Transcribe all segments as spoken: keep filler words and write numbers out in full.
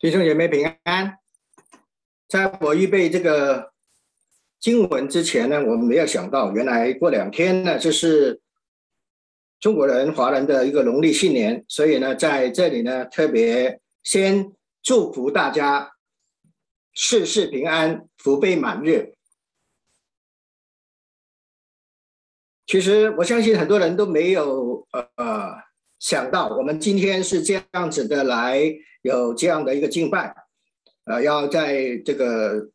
弟兄姐妹平安。在我预备这个经文之前呢，我们没有想到，原来过两天呢，就是中国人、华人的一个农历新年，所以呢，在这里呢，特别先祝福大家事事平安，福杯满日。其实我相信很多人都没有呃想到，我们今天是这样子的来有这样的一个敬拜，呃，要在这个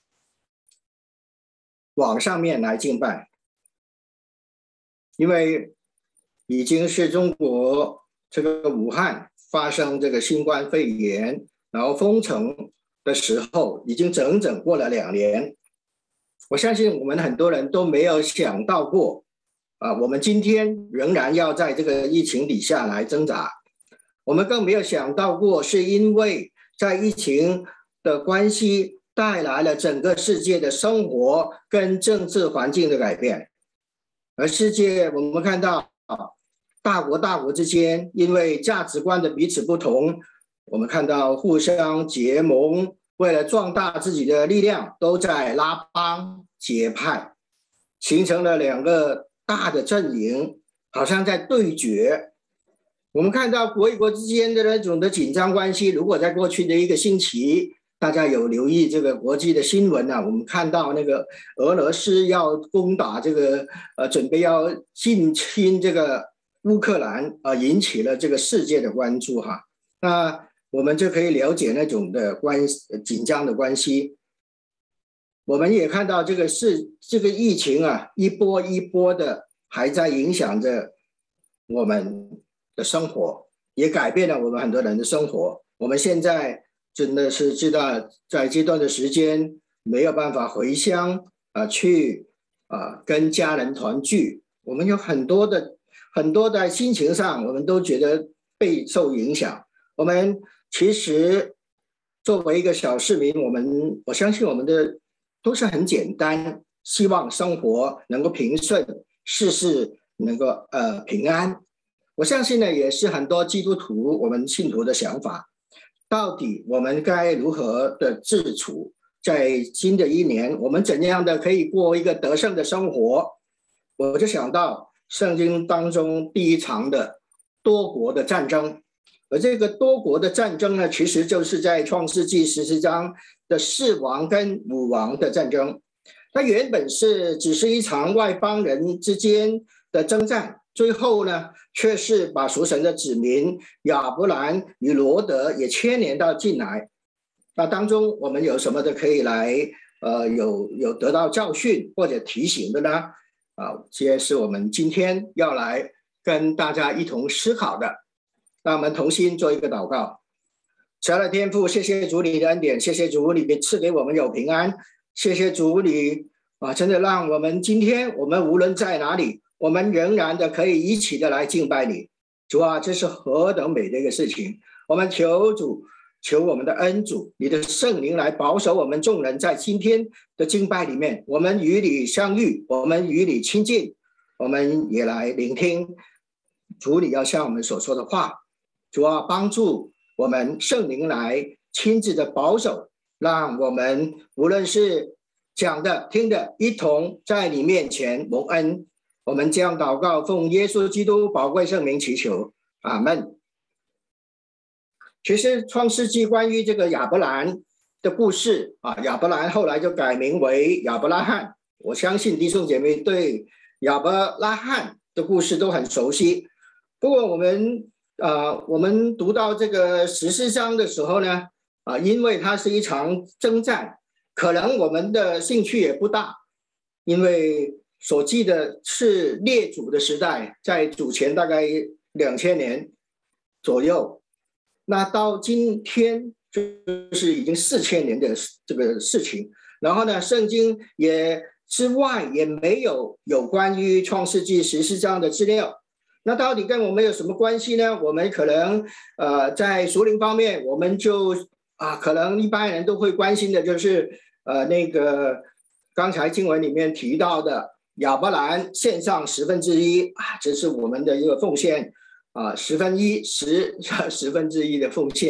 网上面来敬拜，因为已经是中国这个武汉发生这个新冠肺炎，然后封城的时候，已经整整过了两年。我相信我们很多人都没有想到过。啊，我们今天仍然要在这个疫情底下来挣扎，我们更没有想到过，是因为在疫情的关系带来了整个世界的生活跟政治环境的改变，而世界我们看到大国大国之间因为价值观的彼此不同，我们看到互相结盟，为了壮大自己的力量，都在拉帮结派，形成了两个大的阵营，好像在对决。我们看到国与国之间的那种的紧张关系，如果在过去的一个星期，大家有留意这个国际的新闻啊，我们看到那个俄罗斯要攻打这个呃，准备要进侵这个乌克兰啊、呃，引起了这个世界的关注哈。那我们就可以了解那种的关紧张的关系。我们也看到这个是这个疫情啊，一波一波的还在影响着我们的生活，也改变了我们很多人的生活。我们现在真的是知道，在这段的时间没有办法回乡啊、呃，去啊、呃、跟家人团聚，我们有很多的很多的心情上，我们都觉得备受影响。我们其实作为一个小市民，我们我相信我们的都是很简单，希望生活能够平顺，事事能够呃平安。我相信呢，也是很多基督徒我们信徒的想法。到底我们该如何的自处？在新的一年，我们怎样的可以过一个得胜的生活？我就想到圣经当中第一场的多国的战争，而这个多国的战争呢，其实就是在创世纪十四章的四王跟五王的战争。它原本是只是一场外邦人之间的征战，最后呢，却是把属神的子民亚伯兰与罗德也牵连到进来。那当中我们有什么的可以来呃有有得到教训或者提醒的呢？啊，这些是我们今天要来跟大家一同思考的。让我们同心做一个祷告。慈爱的天父，谢谢主你的恩典，谢谢主你赐给我们有平安，谢谢主你啊，真的让我们今天我们无论在哪里，我们仍然的可以一起的来敬拜你。主啊，这是何等美的一个事情！我们求主，求我们的恩主，你的圣灵来保守我们众人，在今天的敬拜里面，我们与你相遇，我们与你亲近，我们也来聆听主你要向我们所说的话。主啊，帮助我们圣灵来亲自的保守，让我们无论是讲的听的，一同在你面前蒙恩。我们这样祷告，奉耶稣基督宝贵圣名祈求，阿们。其实创世纪关于这个亚伯兰的故事啊，亚伯兰后来就改名为亚伯拉罕。我相信弟兄姐妹对亚伯拉罕的故事都很熟悉。不过我们呃，我们读到这个十四章的时候呢，啊、呃，因为它是一场征战，可能我们的兴趣也不大，因为所记的是列祖的时代，在主前大概两千年左右，那到今天就是已经四千年的这个事情。然后呢，圣经也之外也没有有关于创世纪十四章的资料。那到底跟我们有什么关系呢？我们可能呃在属灵方面，我们就啊可能一般人都会关心的就是呃那个刚才经文里面提到的亚伯兰献上十分之一啊，这是我们的一个奉献啊，十分一十十分之一的奉献哈、啊。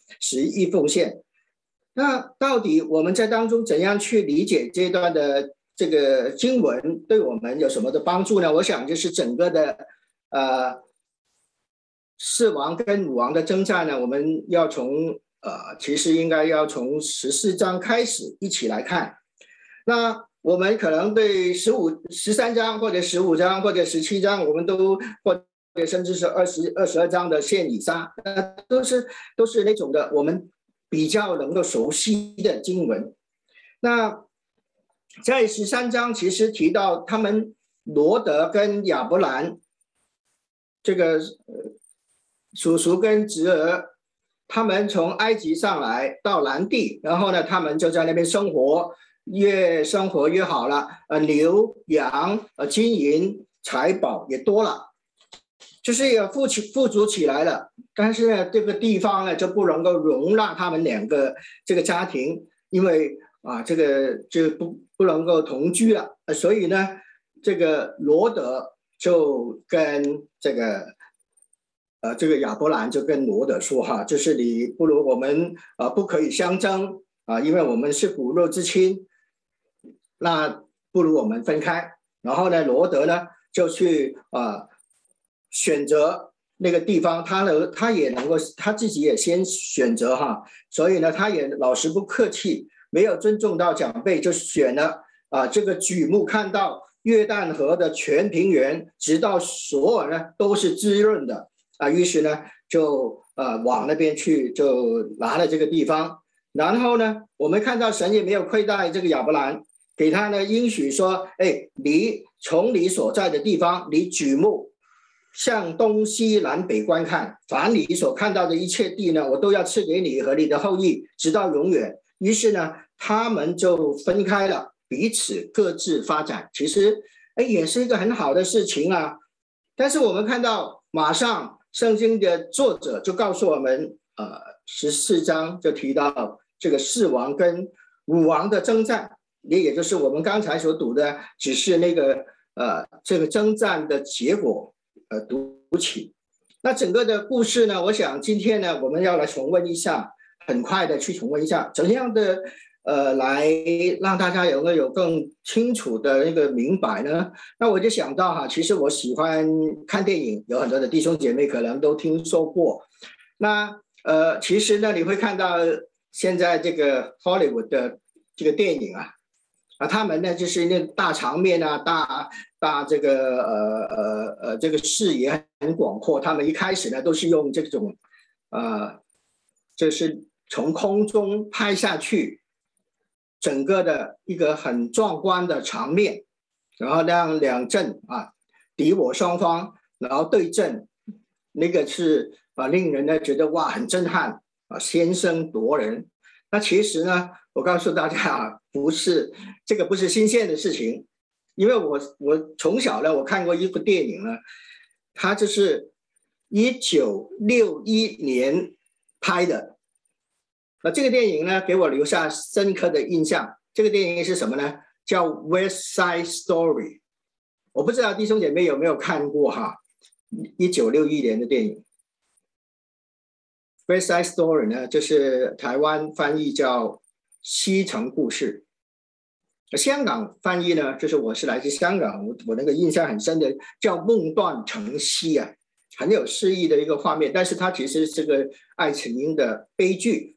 十亿奉献。那到底我们在当中怎样去理解这段的这个经文，对我们有什么的帮助呢？我想就是整个的呃四王跟五王的征战呢，我们要从呃其实应该要从十四章开始一起来看。那我们可能对十五、十三章或者十五章或者十七章，我们都或者甚至是二十二十二章的献以撒，呃，都是都是那种的我们比较能够熟悉的经文。那在十三章其实提到他们罗德跟亚伯兰这个叔叔跟侄儿，他们从埃及上来到南地，然后呢，他们就在那边生活。越生活越好了，呃，牛羊、呃，金银财宝也多了，就是也富起富足起来了。但是呢，这个地方呢就不能够容纳他们两个这个家庭，因为啊，这个就不不能够同居了，呃、所以呢，这个罗德就跟这个呃这个亚伯兰就跟罗德说哈，就是你不如我们啊、呃、不可以相争啊，因为我们是骨肉之亲。那不如我们分开，然后呢，罗德呢就去呃选择那个地方，他呢他也能够他自己也先选择哈，所以呢他也老实不客气，没有尊重到长辈，就选了啊、呃、这个举目看到约旦河的全平原，直到所有呢都是滋润的啊、呃，于是呢就呃往那边去，就拿了这个地方，然后呢我们看到神也没有亏待这个亚伯兰。给他呢应许说，哎，你从你所在的地方，你举目向东西南北观看，凡你所看到的一切地呢，我都要赐给你和你的后裔，直到永远。于是呢，他们就分开了，彼此各自发展。其实，哎，也是一个很好的事情啊。但是我们看到，马上圣经的作者就告诉我们，呃，十四章就提到这个四王跟五王的征战。也也就是我们刚才所读的，只是那个呃这个征战的结果呃读起。那整个的故事呢，我想今天呢我们要来重温一下，很快的去重温一下，怎样的呃来让大家有个有更清楚的那个明白呢？那我就想到哈，其实我喜欢看电影，有很多的弟兄姐妹可能都听说过。那呃其实呢你会看到现在这个 Hollywood 的这个电影啊。啊，他们呢就是那大场面啊，大大这个呃呃呃这个视野很广阔。他们一开始呢都是用这种呃，就是从空中拍下去，整个的一个很壮观的场面，然后让两阵啊敌我双方，然后对阵，那个是啊令人呢觉得哇很震撼啊，先声夺人。那其实呢，我告诉大家啊，不是这个不是新鲜的事情，因为我我从小呢，我看过一部电影呢，它就是一九六一年拍的。那这个电影呢，给我留下深刻的印象。这个电影是什么呢？叫《West Side Story》。我不知道弟兄姐妹有没有看过哈？一九六一年的电影。West Side Story 呢，就是台湾翻译叫西城故事，香港翻译呢，就是我是来自香港，我我那个印象很深的叫梦断城西啊，很有诗意的一个画面，但是它其实是个爱情的悲剧。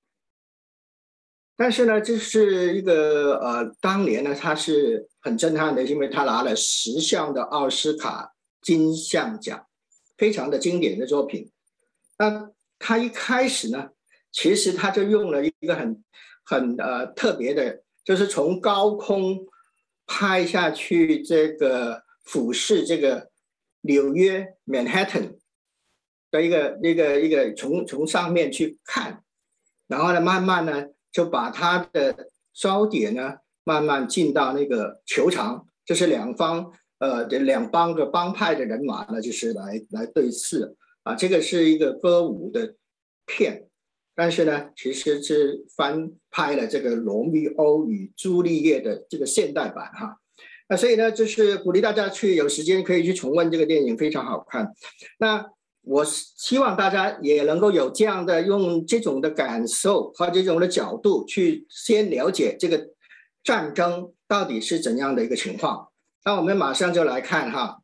但是呢，这是一个呃，当年呢，它是很震撼的，因为它拿了十项的奥斯卡金像奖，非常的经典的作品。那他一开始呢，其实他就用了一个很很呃特别的，就是从高空拍下去，这个俯视这个纽约 Manhattan 的一个一个一个从从上面去看，然后呢，慢慢呢就把他的焦点呢慢慢进到那个球场，就是两方呃两帮个帮派的人马呢，就是来来对视。啊，这个是一个歌舞的片，但是呢，其实是翻拍了这个《罗密欧与朱丽叶》的这个现代版哈。那所以呢，就是鼓励大家去有时间可以去重温这个电影，非常好看。那我希望大家也能够有这样的用这种的感受和这种的角度去先了解这个战争到底是怎样的一个情况。那我们马上就来看哈。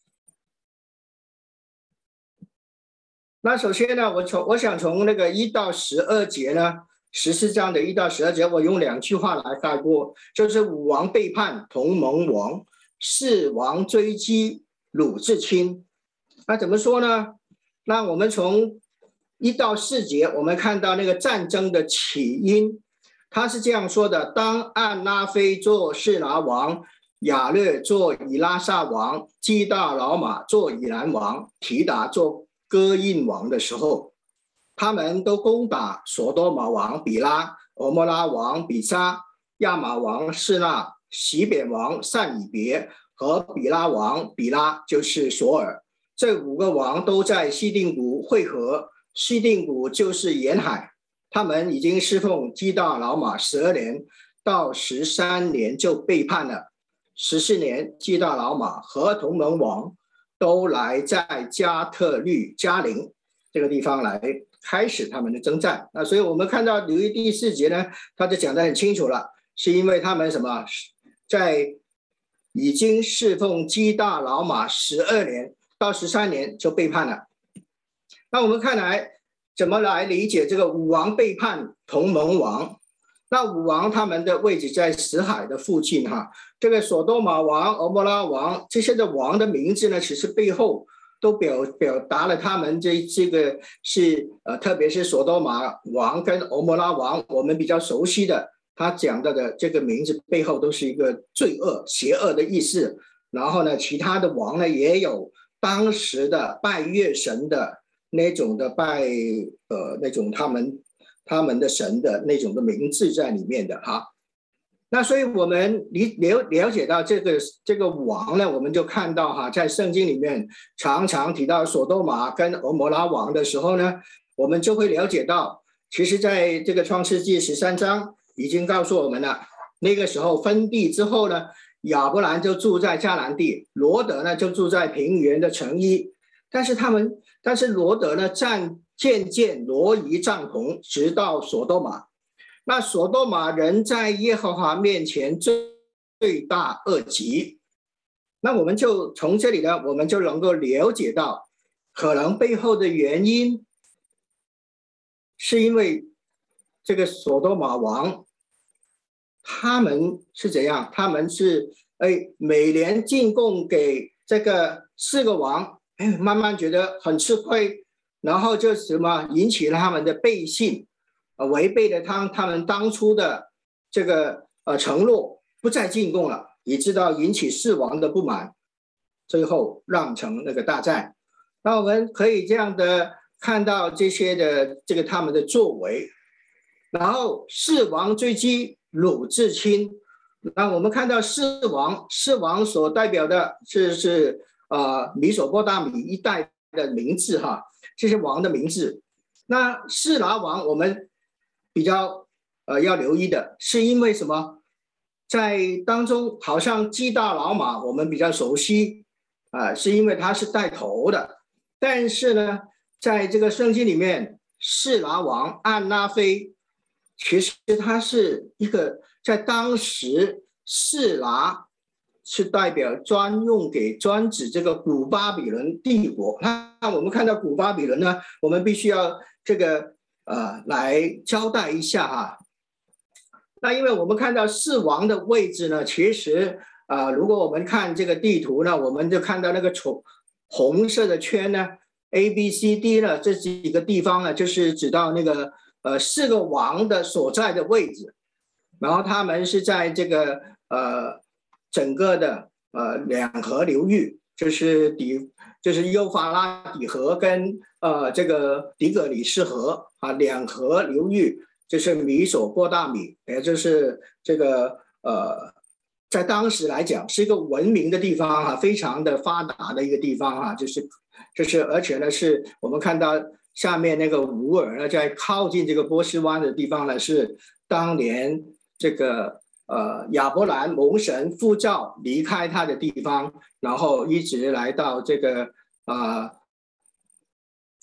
那首先呢，我从我想从那个一到十二节呢，十四章的一到十二节，我用两句话来概括，就是武王背叛，同盟亡；弑王追击，鲁自清。那怎么说呢？那我们从一到四节，我们看到那个战争的起因，他是这样说的：当暗拉菲做示拿王，亚略做以拉萨王，基大老马做以兰王，提达做哥印王的时候，他们都攻打索多玛王比拉、俄摩拉王比沙、亚玛王示那、洗扁王散以别和比拉王比拉，就是索尔。这五个王都在西定谷会合，西定谷就是沿海。他们已经侍奉基大老马十二年，到十三年就背叛了。十四年，基大老马和同盟王都来在加特律加林这个地方来开始他们的征战。那所以我们看到留意第四节呢，他就讲得很清楚了，是因为他们什么，在已经侍奉基大老马十二年。到十三年就背叛了。那我们看来怎么来理解这个武王背叛同盟王？那武王他们的位置在死海的附近哈。这个索多玛王、俄摩拉王这些的王的名字呢，其实背后都表表达了他们这这个是呃，特别是索多玛王跟俄摩拉王，我们比较熟悉的，他讲到的这个名字背后都是一个罪恶、邪恶的意思。然后呢，其他的王呢也有当时的拜月神的那种的拜呃那种他们他们的神的那种的名字在里面的哈。那所以我们了了解到这个这个王呢，我们就看到哈，在圣经里面常常提到索多玛跟俄摩拉王的时候呢，我们就会了解到，其实在这个创世纪十三章已经告诉我们了，那个时候分地之后呢，亚伯兰就住在迦南地，罗德呢就住在平原的城邑。但是他们，但是罗德呢暂渐渐挪移帐篷，直到索多玛。那索多玛人在耶和华面前罪罪大恶极。那我们就从这里呢，我们就能够了解到，可能背后的原因，是因为这个索多玛王。他们是怎样？他们是哎，每年进贡给这个四个王，哎，慢慢觉得很吃亏，然后就什么引起了他们的背信，呃，违背了他他们当初的这个呃承诺，不再进贡了，以致到引起四王的不满，最后酿成那个大战。那我们可以这样的看到这些的这个他们的作为，然后四王追击。鲁自清，那我们看到四王，四王所代表的是是呃米索波大米一带的名字哈，这些王的名字。那示拿王我们比较呃要留意的是因为什么？在当中好像基大老马我们比较熟悉啊、呃，是因为他是带头的，但是呢，在这个圣经里面，示拿王暗拉菲。其实它是一个在当时示拿是代表专用给专指这个古巴比伦帝国。那我们看到古巴比伦呢，我们必须要这个呃来交代一下哈。那因为我们看到四王的位置呢，其实啊、呃，如果我们看这个地图呢，我们就看到那个红红色的圈呢 ，A、B、C、D 呢这几个地方呢，就是指到那个。呃，四个王的所在的位置，然后他们是在这个呃整个的呃两河流域，就是底就是幼发拉底河跟呃这个底格里斯河啊两河流域，就是米索波大米，也就是这个呃在当时来讲是一个文明的地方啊，非常的发达的一个地方啊，就是就是而且呢是我们看到。下面那个乌尔呢，在靠近这个波斯湾的地方呢，是当年这个呃亚伯兰蒙神呼召离开他的地方，然后一直来到这个啊、呃、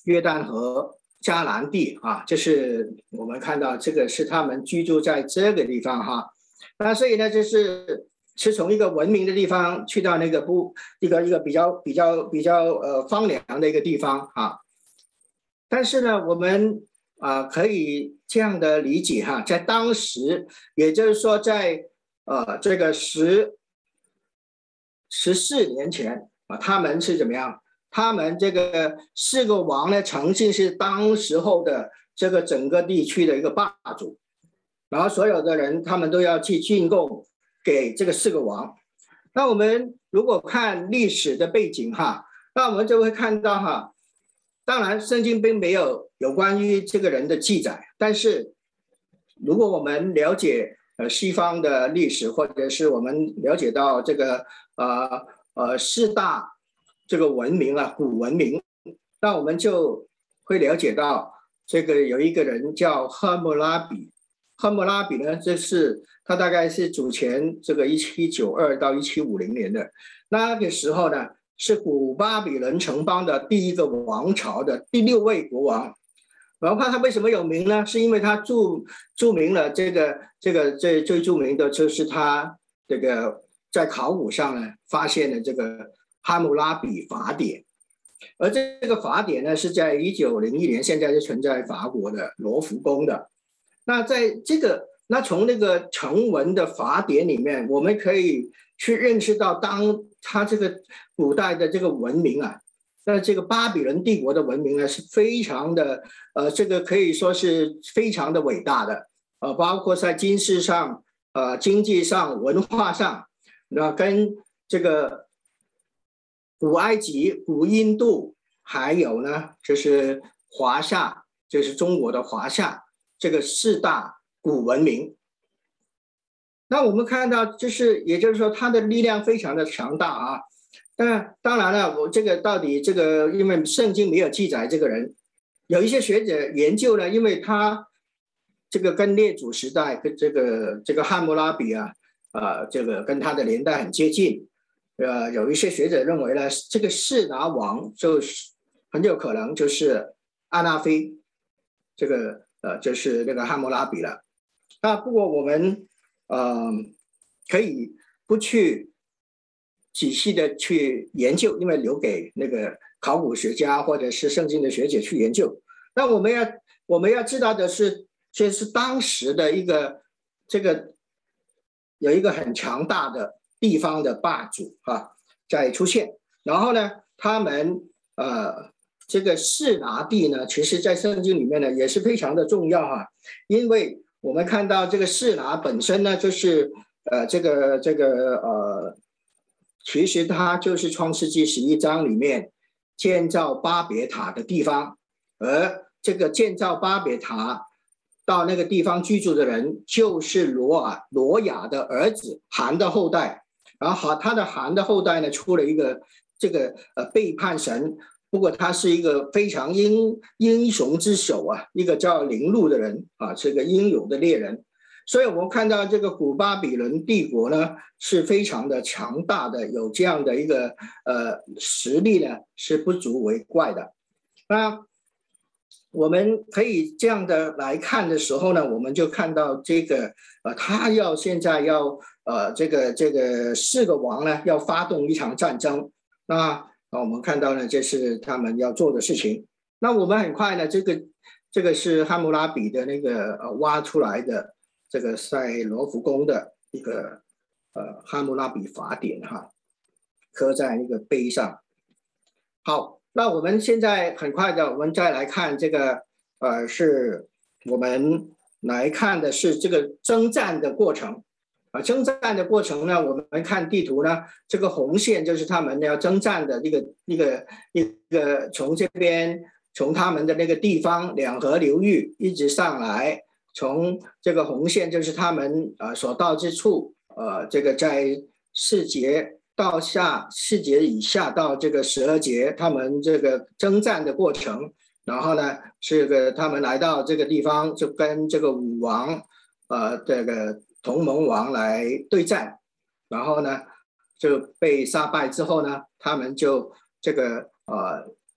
约旦河、迦南地啊，这是我们看到这个是他们居住在这个地方哈。那所以呢，就是是从一个文明的地方去到那个不一个一个比较比较比较呃荒凉的一个地方啊。但是呢，我们啊、呃、可以这样的理解哈，在当时，也就是说在呃这个十十四年前啊，他们是怎么样？他们这个四个王呢，曾经是当时候的这个整个地区的一个霸主，然后所有的人他们都要去进贡给这个四个王。那我们如果看历史的背景哈，那我们就会看到哈，当然圣经并没有有关于这个人的记载，但是如果我们了解呃西方的历史，或者是我们了解到这个呃呃四大这个文明啊，古文明，那我们就会了解到这个有一个人叫赫姆拉比。赫姆拉比呢，这是他大概是主前这个一七九二到一七五零年的那个时候呢，是古巴比伦城邦的第一个王朝的第六位国王。然后他为什么有名呢？是因为他注注明了这个这个最最著名的就是他这个在考古上呢发现了这个哈姆拉比法典，而这个法典呢是在一九零一年，现在是存在法国的罗浮宫的。那在这个那从那个成文的法典里面，我们可以去认识到，当他这个古代的这个文明啊，那这个巴比伦帝国的文明呢是非常的呃，这个可以说是非常的伟大的，呃，包括在军事上、呃经济上、文化上，那跟这个古埃及、古印度，还有呢就是华夏，就是中国的华夏这个四大古文明。那我们看到，就是也就是说，它的力量非常的强大啊。但当然了，我这个到底这个，因为圣经没有记载这个人，有一些学者研究呢，因为他这个跟列祖时代跟这个这个汉谟拉比啊，呃，这个跟他的年代很接近，呃，有一些学者认为呢，这个示拿王就是很有可能就是阿那非，这个呃就是那个汉谟拉比了。那不过我们呃可以不去仔细的去研究，因为留给那个考古学家或者是圣经的学者去研究。那我们要我们要知道的是，这是当时的一个这个有一个很强大的地方的霸主啊在出现，然后呢，他们呃这个示拿地呢，其实在圣经里面呢也是非常的重要哈、啊，因为我们看到这个示拿本身呢，就是呃这个这个呃。其实它就是创世纪十一章里面建造巴别塔的地方，而这个建造巴别塔到那个地方居住的人，就是罗尔罗亚的儿子含的后代。然后他的含的后代呢，出了一个这个呃背叛神，不过他是一个非常英英雄之首啊，一个叫陵路的人啊，是个英勇的猎人。所以我们看到这个古巴比伦帝国呢是非常的强大的，有这样的一个呃实力呢是不足为怪的。那我们可以这样的来看的时候呢，我们就看到这个呃他要现在要呃这个这个四个王呢要发动一场战争。那我们看到呢这是他们要做的事情。那我们很快呢这个这个是汉谟拉比的那个呃挖出来的。这个在罗浮宫的一个呃哈姆拉比法典哈，刻在那个碑上。好，那我们现在很快的，我们再来看这个呃，是我们来看的是这个征战的过程啊。征战的过程呢，我们看地图呢，这个红线就是他们要征战的一个一个一个从这边从他们的那个地方两河流域一直上来。从这个红线就是他们呃所到之处，呃，这个在四节到下四节以下到这个十二节，他们这个征战的过程。然后呢，这个他们来到这个地方，就跟这个武王，呃，这个同盟王来对战。然后呢，就被杀败之后呢，他们就这个呃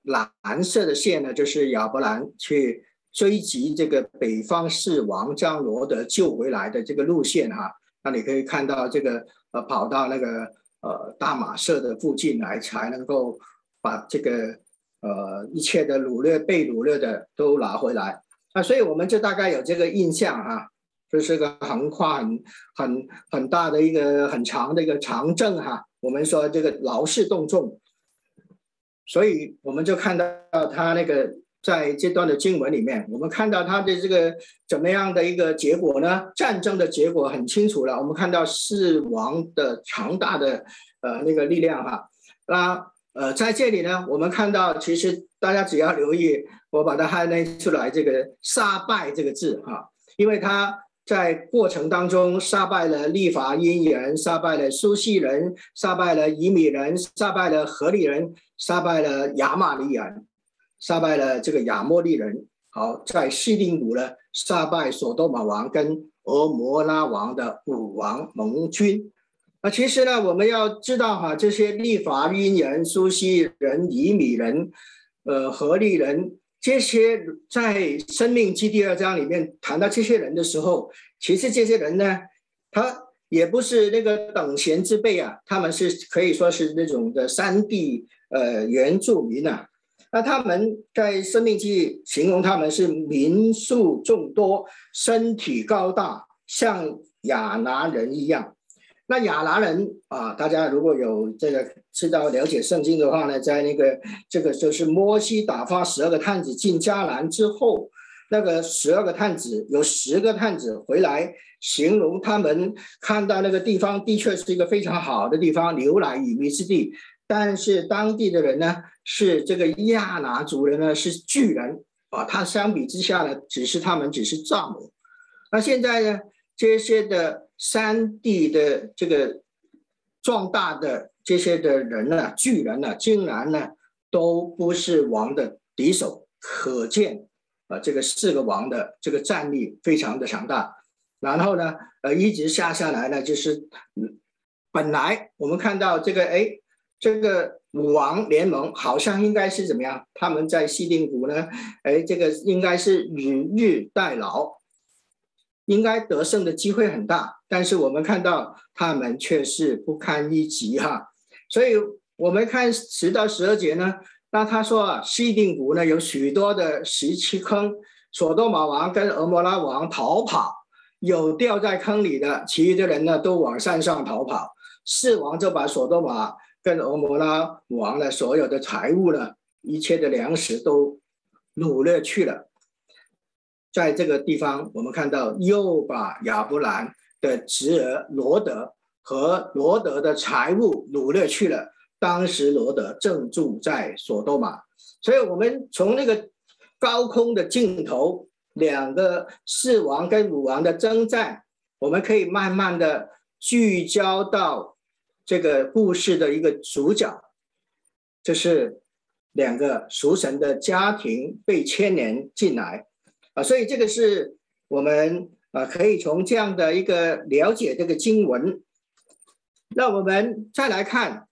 蓝色的线呢，就是亚伯兰去追击这个北方四王将罗德救回来的这个路线哈。那你可以看到这个呃跑到那个呃大马色的附近来，才能够把这个呃一切的掳掠被掳掠的都拿回来。那所以我们就大概有这个印象哈。就是个横跨很很很大的一个很长的一个长阵哈，我们说这个劳师动众，所以我们就看到他那个在这段的经文里面，我们看到他的这个怎么样的一个结果呢？战争的结果很清楚了，我们看到四王的强大的呃那个力量哈。那呃在这里呢，我们看到其实大家只要留意，我把它 highlight 出来这个杀败这个字哈，因为他在过程当中杀败了利乏音人，杀败了苏西人，杀败了以米人，杀败了何利人，杀败了亚玛利人，杀败了这个亚摩利人。好，在西丁谷呢，杀败所多玛王跟俄摩拉王的五王盟军。那其实呢，我们要知道哈，这些利乏音人、苏西人、以米人、呃何利人。这些在生命记第二章里面谈到这些人的时候，其实这些人呢，他也不是那个等闲之辈啊，他们是可以说是那种的山地呃原住民啊。那他们在生命记形容他们是民数众多，身体高大，像亚拿人一样。那亚拿人啊，大家如果有这个知道了解圣经的话呢，在那个这个就是摩西打发十二个探子进迦南之后，那个十二个探子有十个探子回来，形容他们看到那个地方的确是一个非常好的地方，牛奶与蜜之地，但是当地的人呢是这个亚拿族人呢是巨人啊，他相比之下呢，只是他们只是蚱蜢。那现在呢，这些的山地的这个壮大的这些的人呢，巨人呢，竟然呢都不是王的敌手，可见啊、呃，这个四个王的这个战力非常的强大。然后呢，呃，一直下下来呢，就是、嗯、本来我们看到这个，哎，这个五王联盟好像应该是怎么样？他们在西丁谷呢，哎，这个应该是以日代劳。应该得胜的机会很大，但是我们看到他们却是不堪一击哈。所以我们看十到十二节呢，那他说啊，西丁谷呢有许多的石器坑，所多玛王跟俄摩拉王逃跑，有掉在坑里的，其余的人呢都往山上逃跑。四王就把所多玛跟俄摩拉王的所有的财物呢，一切的粮食都掳掠去了。在这个地方，我们看到又把亚伯兰的侄儿罗德和罗德的财物掳掠去了。当时罗德正住在所多玛，所以我们从那个高空的镜头，两个四王跟五王的征战，我们可以慢慢的聚焦到这个故事的一个主角，就是两个属神的家庭被牵连进来。啊，所以这个是我们啊可以从这样的一个了解这个经文。那我们再来看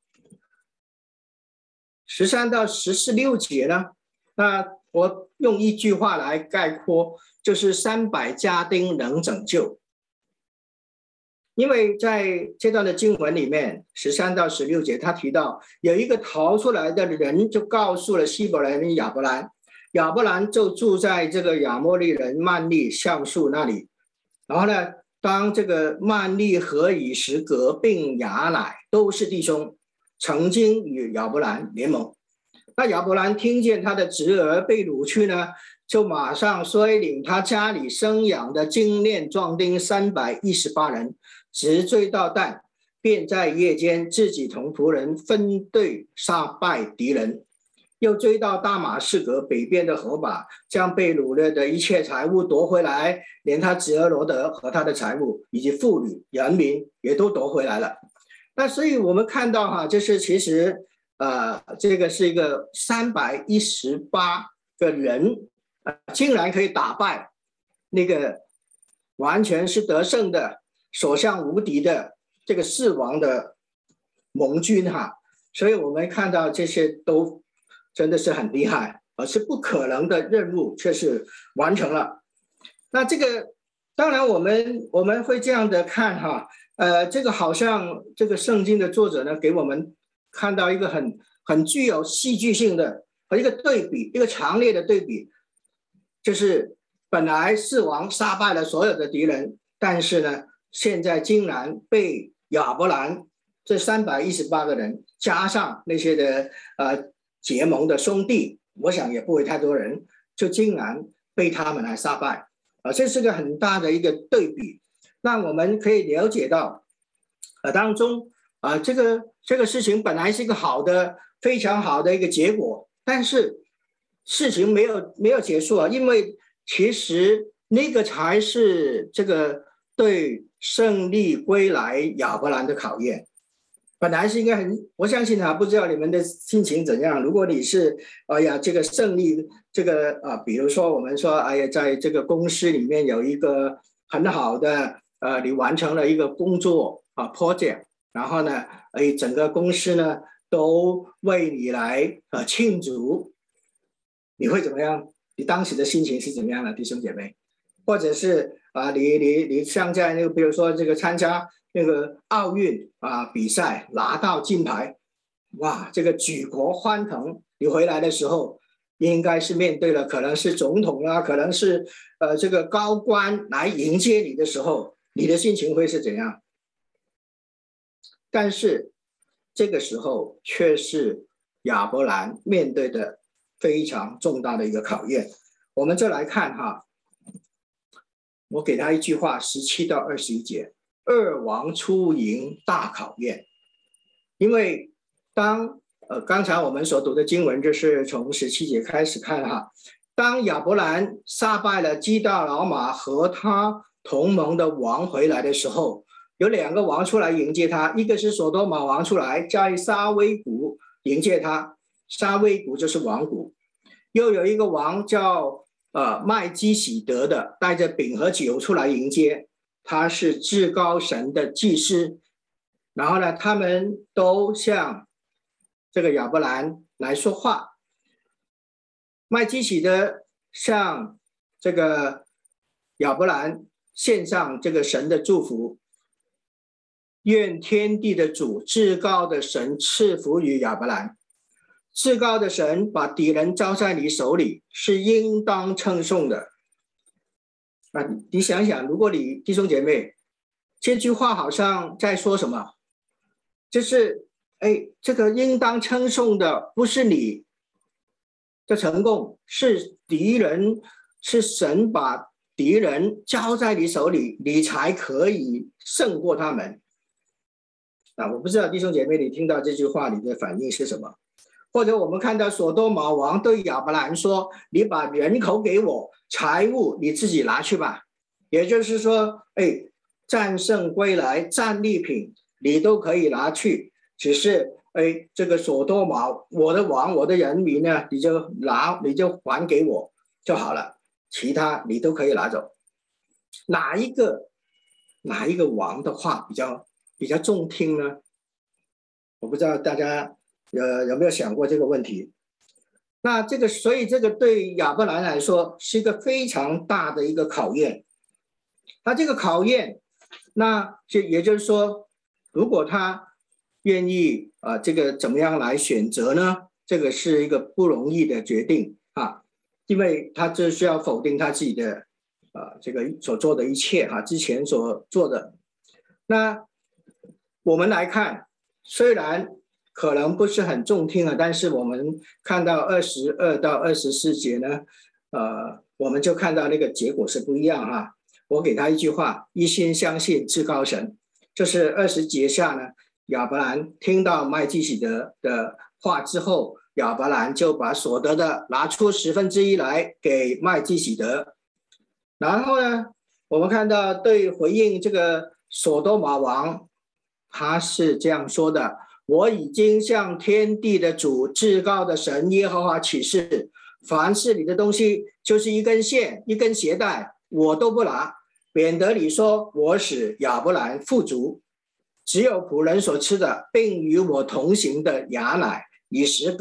十三到十四六节呢，那我用一句话来概括，就是三百家丁能拯救。因为在这段的经文里面，十三到十六节他提到有一个逃出来的人，就告诉了希伯来人亚伯兰。亚伯兰就住在这个亚摩利人曼利橡树那里，然后呢，当这个曼利和以实革并亚乃都是弟兄，曾经与亚伯兰联盟。那亚伯兰听见他的侄儿被掳去呢，就马上率领他家里生养的精练壮丁三百一十八人，直追到但，便在夜间自己同仆人分队杀败敌人。又追到大马士革北边的河坝，将被掳掠的一切财物夺回来，连他侄儿罗德和他的财物以及妇女人民也都夺回来了。那所以我们看到哈，就是其实呃，这个是一个三百一十八个人、呃，竟然可以打败那个完全是得胜的、所向无敌的这个四王的盟军哈。所以我们看到这些都真的是很厉害，而是不可能的任务却是完成了。那这个当然我们我们会这样的看哈，呃，这个好像这个圣经的作者呢，给我们看到一个很很具有戏剧性的和一个对比，一个强烈的对比，就是本来四王杀败了所有的敌人，但是呢，现在竟然被亚伯兰这三百一十八个人加上那些的呃结盟的兄弟，我想也不会太多人，就竟然被他们来杀败啊，这是个很大的一个对比。那我们可以了解到，呃当中啊、呃、这个这个事情本来是一个好的非常好的一个结果，但是事情没有没有结束啊，因为其实那个才是这个对胜利归来亚伯兰的考验。本来是应该很，我相信啊，不知道你们的心情怎样。如果你是，哎呀，这个胜利，这个啊，比如说我们说，哎呀，在这个公司里面有一个很好的，呃，你完成了一个工作啊 project， 然后呢，哎，整个公司呢都为你来呃庆祝，你会怎么样？你当时的心情是怎么样的，弟兄姐妹？或者是啊，你你你像在那个，比如说这个参加那个奥运啊比赛拿到金牌，哇，这个举国欢腾。你回来的时候，应该是面对了可能是总统啊，可能是呃这个高官来迎接你的时候，你的心情会是怎样？但是这个时候却是亚伯兰面对的非常重大的一个考验。我们就来看哈。我给他一句话，十七到二十一节，二王出营大考验。因为当呃刚才我们所读的经文，就是从十七节开始看哈。当亚伯兰杀败了基大老马和他同盟的王回来的时候，有两个王出来迎接他，一个是所多玛王出来，在沙威谷迎接他，沙威谷就是王谷，又有一个王叫呃，麦基洗德的带着饼和酒出来迎接，他是至高神的祭司。然后呢，他们都向这个亚伯兰来说话。麦基洗德向这个亚伯兰献上这个神的祝福，愿天地的主至高的神赐福于亚伯兰。至高的神把敌人交在你手里，是应当称颂的。啊，你想想，如果你弟兄姐妹，这句话好像在说什么？就是，哎，这个应当称颂的不是你的成功，是敌人，是神把敌人交在你手里，你才可以胜过他们。啊，我不知道弟兄姐妹，你听到这句话，你的反应是什么？或者我们看到所多玛王对亚伯兰说：“你把人口给我，财物你自己拿去吧。”也就是说，哎，战胜归来、战利品你都可以拿去，只是哎，这个所多玛，我的王、我的人民呢，你就拿，你就还给我就好了，其他你都可以拿走。哪一个哪一个王的话比较比较中听呢？我不知道大家。呃，有没有想过这个问题？那这个，所以这个对亚伯兰来说是一个非常大的一个考验。那这个考验，那就也就是说，如果他愿意啊、呃，这个怎么样来选择呢？这个是一个不容易的决定啊，因为他这需要否定他自己的啊、呃、这个所做的一切哈、啊，之前所做的。那我们来看，虽然可能不是很中听啊，但是我们看到二十二到二十四节呢，呃，我们就看到那个结果是不一样哈、啊。我给他一句话：一心相信至高神。就是二十节下呢，亚伯兰听到麦基洗德的话之后，亚伯兰就把所得的拿出十分之一来给麦基洗德。然后呢，我们看到对回应这个所多玛王，他是这样说的。我已经向天地的主至高的神耶和华起誓，凡是你的东西，就是一根线一根鞋带，我都不拿，免得你说我使亚伯兰富足。只有仆人所吃的，并与我同行的雅乃以十个，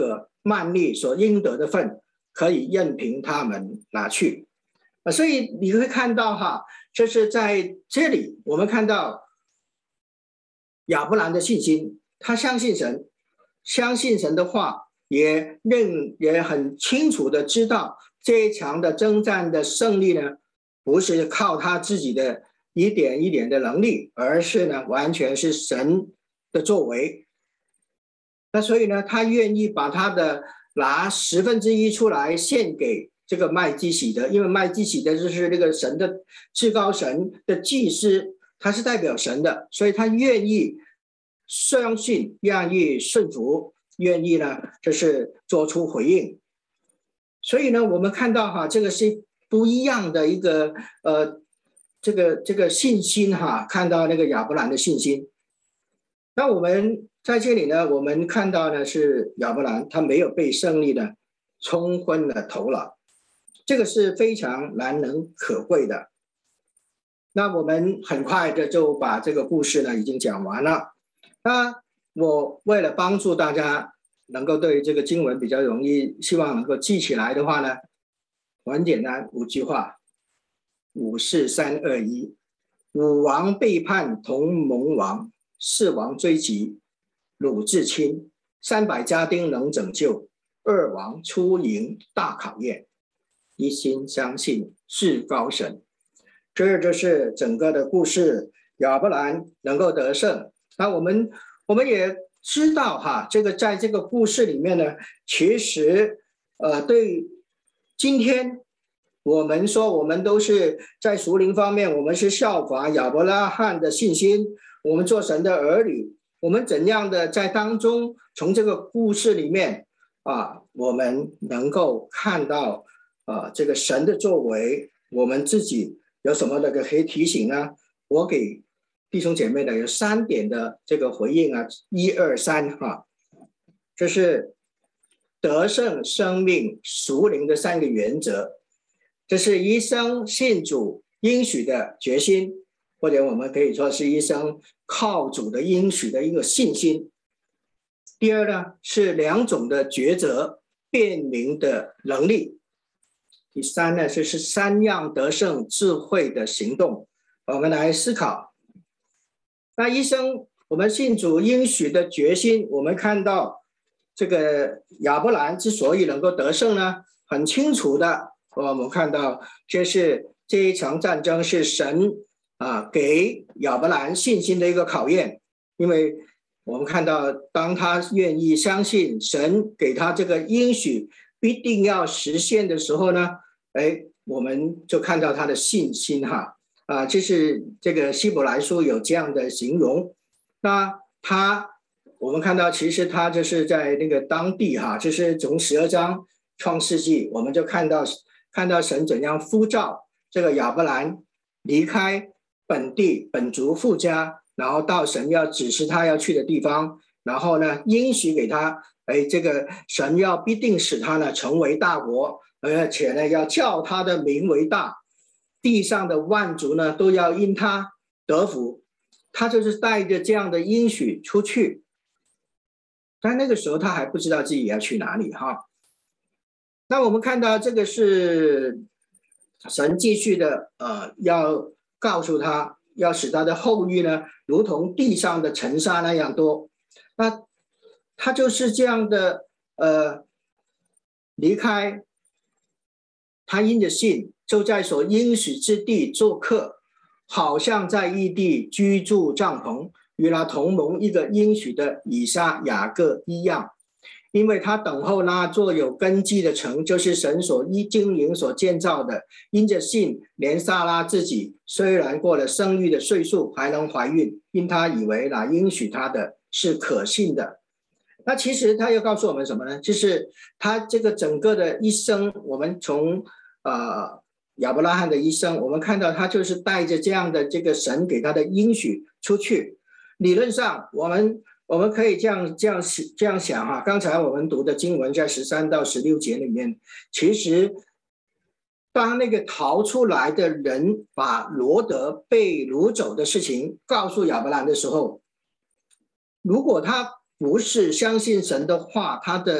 曼利所应得的份，可以任凭他们拿去。啊，所以你会看到哈，就是在这里我们看到亚伯兰的信心，他相信神，相信神的话，也认也很清楚的知道这一场的征战的胜利呢，不是靠他自己的一点一点的能力，而是呢完全是神的作为。那所以呢，他愿意把他的拿十分之一出来献给这个麦基洗德，因为麦基洗德就是那个神的至高神的祭司，他是代表神的，所以他愿意相信，愿意顺服，愿意呢就是做出回应。所以呢，我们看到哈，这个是不一样的一个呃这个这个信心哈，看到那个亚伯兰的信心。那我们在这里呢，我们看到呢是亚伯兰他没有被胜利呢冲昏了头脑，这个是非常难能可贵的。那我们很快的就把这个故事呢已经讲完了。那我为了帮助大家能够对这个经文比较容易，希望能够记起来的话呢，很简单，五句话：五四三二一，武王背叛同盟王，四王追击，鲁智亲，三百家丁能拯救，二王出营大考验，一心相信至高神。这就是整个的故事，亚伯兰能够得胜。那我们我们也知道哈，这个在这个故事里面呢，其实呃，对今天我们说，我们都是在属灵方面，我们是效法亚伯拉罕的信心，我们做神的儿女，我们怎样的在当中，从这个故事里面啊，我们能够看到啊这个神的作为，我们自己有什么那个可以提醒呢？我给弟兄姐妹的有三点的这个回应啊，一二三哈，这是得胜生命属灵的三个原则，这是一生信主应许的决心，或者我们可以说是一生靠主的应许的一个信心。第二呢，是两种的抉择辨明的能力。第三呢，就是三样得胜智慧的行动。我们来思考，那一生我们信主应许的决心，我们看到这个亚伯兰之所以能够得胜呢，很清楚的，我们看到这是这一场战争是神啊给亚伯兰信心的一个考验，因为我们看到当他愿意相信神给他这个应许必定要实现的时候呢，哎，我们就看到他的信心哈啊，这是这个希伯来书有这样的形容。那他我们看到其实他就是在那个当地哈，就是从十二章创世纪，我们就看到看到神怎样呼召这个亚伯兰离开本地本族父家，然后到神要指示他要去的地方，然后呢应许给他，哎，这个神要必定使他呢成为大国，而且呢要叫他的名为大，地上的万族呢都要因他得福。他就是带着这样的应许出去，但那个时候他还不知道自己要去哪里哈。那我们看到这个是神继续的呃，要告诉他，要使他的后裔呢如同地上的尘沙那样多。那他就是这样的呃离开，他因着信就在所应许之地做客，好像在异地居住帐篷，与他同盟一个应许的以撒雅各一样，因为他等候那座有根基的城，就是神所依经营所建造的。因着信，连撒拉自己虽然过了生育的岁数，还能怀孕，因他以为那应许他的是可信的。那其实他又告诉我们什么呢？就是他这个整个的一生，我们从呃亚伯拉罕的一生，我们看到他就是带着这样的这个神给他的应许出去。理论上我们我们可以这样这样这样想哈，刚才我们读的经文在十三到十六节里面，其实当那个逃出来的人把罗德被掳走的事情告诉亚伯兰的时候，如果他不是相信神的话，他的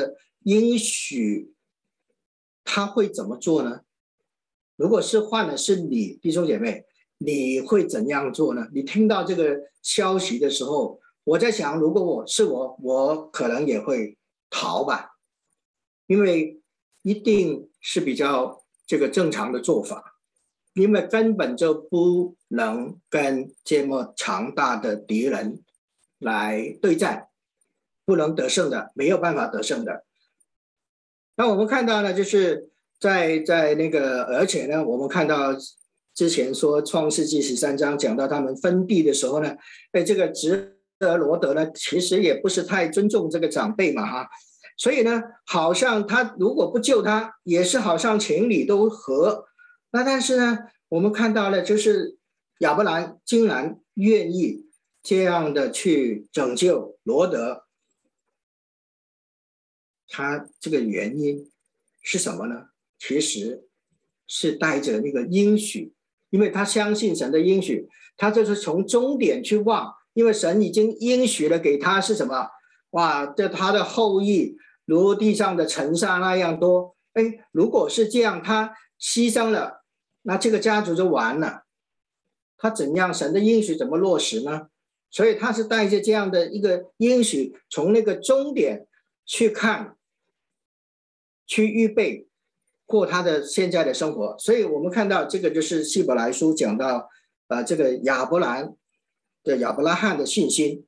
应许他会怎么做呢？如果是换的是你，弟兄姐妹，你会怎样做呢？你听到这个消息的时候，我在想，如果我是我，我可能也会逃吧，因为一定是比较这个正常的做法，因为根本就不能跟这么强大的敌人来对战，不能得胜的，没有办法得胜的。那我们看到呢，就是在在那个，而且呢，我们看到之前说创世纪十三章讲到他们分地的时候呢，哎，这个直德罗德呢，其实也不是太尊重这个长辈嘛哈，所以呢，好像他如果不救他，也是好像情理都合。那但是呢，我们看到了，就是亚伯兰竟然愿意这样的去拯救罗德。他这个原因是什么呢？其实是带着那个应许，因为他相信神的应许，他就是从终点去望，因为神已经应许了给他是什么？哇，这他的后裔如地上的尘沙那样多。哎，如果是这样，他牺牲了，那这个家族就完了。他怎样神的应许怎么落实呢？所以他是带着这样的一个应许，从那个终点去看。去预备过他的现在的生活，所以我们看到这个就是希伯来书讲到，呃，这个亚伯兰的亚伯拉罕的信心，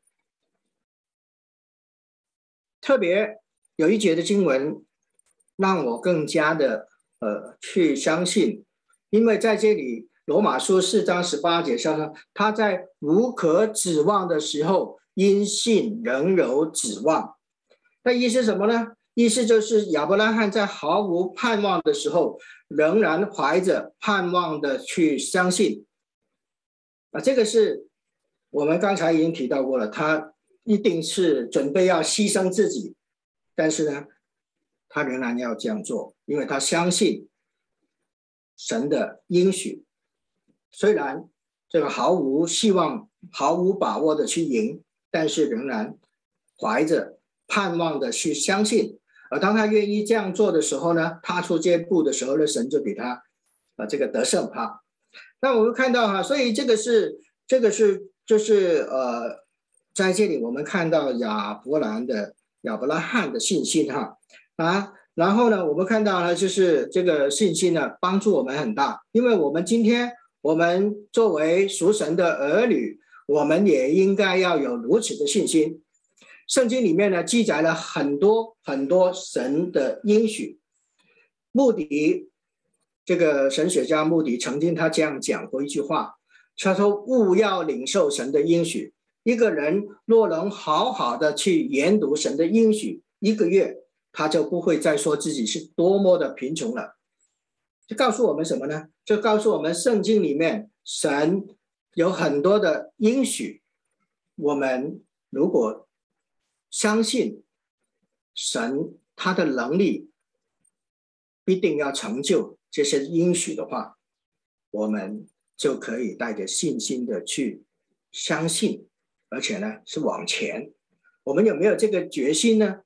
特别有一节的经文让我更加的呃去相信，因为在这里罗马书四章十八节上呢，他在无可指望的时候，因信仍有指望。那意思是什么呢？意思就是亚伯拉罕在毫无盼望的时候，仍然怀着盼望的去相信。啊，这个是我们刚才已经提到过了，他一定是准备要牺牲自己，但是呢，他仍然要这样做，因为他相信神的应许。虽然这个毫无希望、毫无把握的去赢，但是仍然怀着盼望的去相信。而当他愿意这样做的时候呢，踏出这步的时候呢，神就给他啊这个得胜哈。那我们看到哈，所以这个是这个是就是呃，在这里我们看到亚伯兰的亚伯拉罕的信心哈啊，然后呢，我们看到呢，就是这个信心呢帮助我们很大，因为我们今天我们作为属神的儿女，我们也应该要有如此的信心。圣经里面呢记载了很多很多神的应许。穆迪这个神学家穆迪曾经他这样讲过一句话，他说务要领受神的应许。一个人若能好好的去研读神的应许，一个月他就不会再说自己是多么的贫穷了。这告诉我们什么呢？这告诉我们圣经里面神有很多的应许，我们如果相信神他的能力必定要成就这些应许的话，我们就可以带着信心的去相信，而且呢是往前。我们有没有这个决心呢？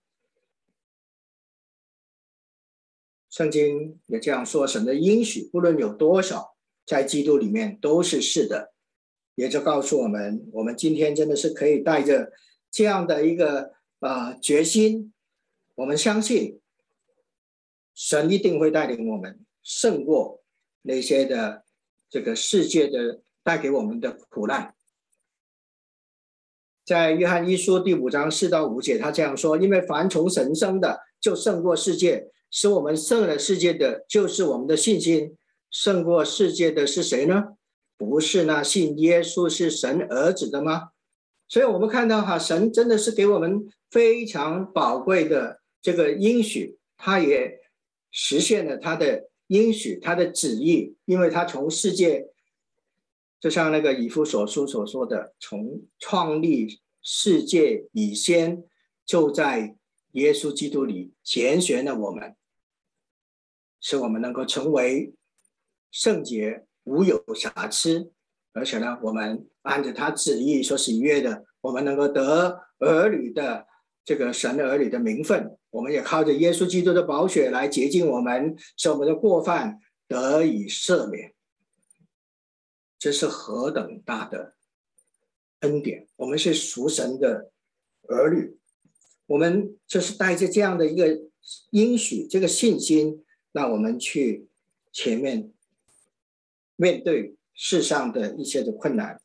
圣经也这样说，神的应许不论有多少，在基督里面都是是的，也就告诉我们，我们今天真的是可以带着这样的一个呃决心，我们相信神一定会带领我们胜过那些的这个世界的带给我们的苦难。在约翰一书第五章四到五节，他这样说：因为凡从神生的，就胜过世界；使我们胜了世界的，就是我们的信心。胜过世界的是谁呢？不是那信耶稣是神儿子的吗？所以我们看到哈，神真的是给我们非常宝贵的这个应许，他也实现了他的应许，他的旨意，因为他从世界，就像那个以弗所书所说的，从创立世界以先，就在耶稣基督里拣选了我们，使我们能够成为圣洁，无有瑕疵，而且呢，我们按着他旨意所喜悦的，我们能够得儿女的这个神儿女的名分，我们也靠着耶稣基督的宝血来洁净我们，使我们的过犯得以赦免。这是何等大的恩典！我们是属神的儿女，我们就是带着这样的一个应许，这个信心，让我们去前面面对世上的一些的困难。